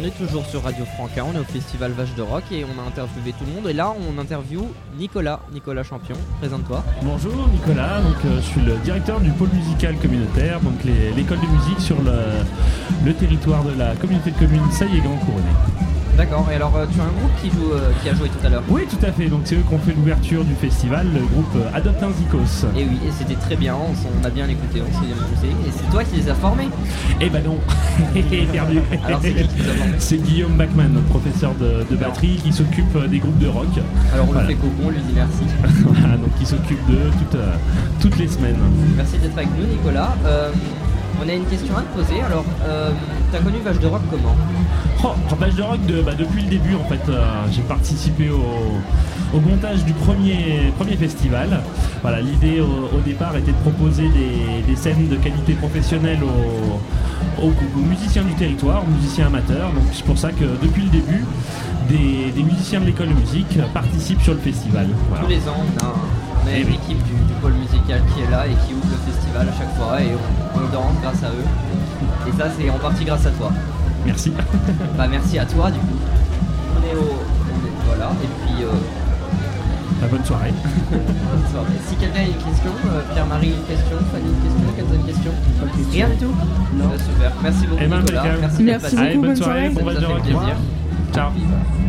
on est toujours sur Radio Franca, on est au festival Vache de Rock et on a interviewé tout le monde. Et là, on interviewe Nicolas Champion. Présente-toi. Bonjour Nicolas, donc, je suis le directeur du pôle musical communautaire, donc l'école de musique sur le territoire de la communauté de communes Sailly-et-Grand-Couronné. D'accord, et alors tu as un groupe qui a joué tout à l'heure. Oui, tout à fait, donc c'est eux qui ont fait l'ouverture du festival, le groupe Adopte un Zikos. Et oui, et c'était très bien, on a bien écouté, on s'est bien amusé. Et c'est toi qui les as formés? Eh ben non, perdu. Alors c'est qui les a formés? C'est Guillaume Bachmann, notre professeur de batterie, qui s'occupe des groupes de rock. Alors on le fait coco, on lui dit merci. Voilà, donc il s'occupe de toutes les semaines. Merci d'être avec nous Nicolas. On a une question à te poser, alors t'as connu Vache de Rock comment? Vache de Rock depuis le début en fait. J'ai participé au montage du premier festival. Voilà, l'idée au départ était de proposer des scènes de qualité professionnelle aux musiciens du territoire, aux musiciens amateurs. Donc c'est pour ça que depuis le début, des musiciens de l'école de musique participent sur le festival. Voilà. Tous les ans, on a une équipe du pôle musical qui est là et qui ouvre le festival à chaque fois et on danse grâce à eux. Et ça, c'est en partie grâce à toi. Merci. Bah merci à toi du coup. Voilà, et puis bonne soirée. bonne soirée. Si quelqu'un a une question, Pierre-Marie une question, Fanny une question, quelqu'un une question? Rien du tout? Non. Super, merci beaucoup Nicolas. Merci beaucoup, bonne soirée, bon Vache de Rock. plaisir. Ciao.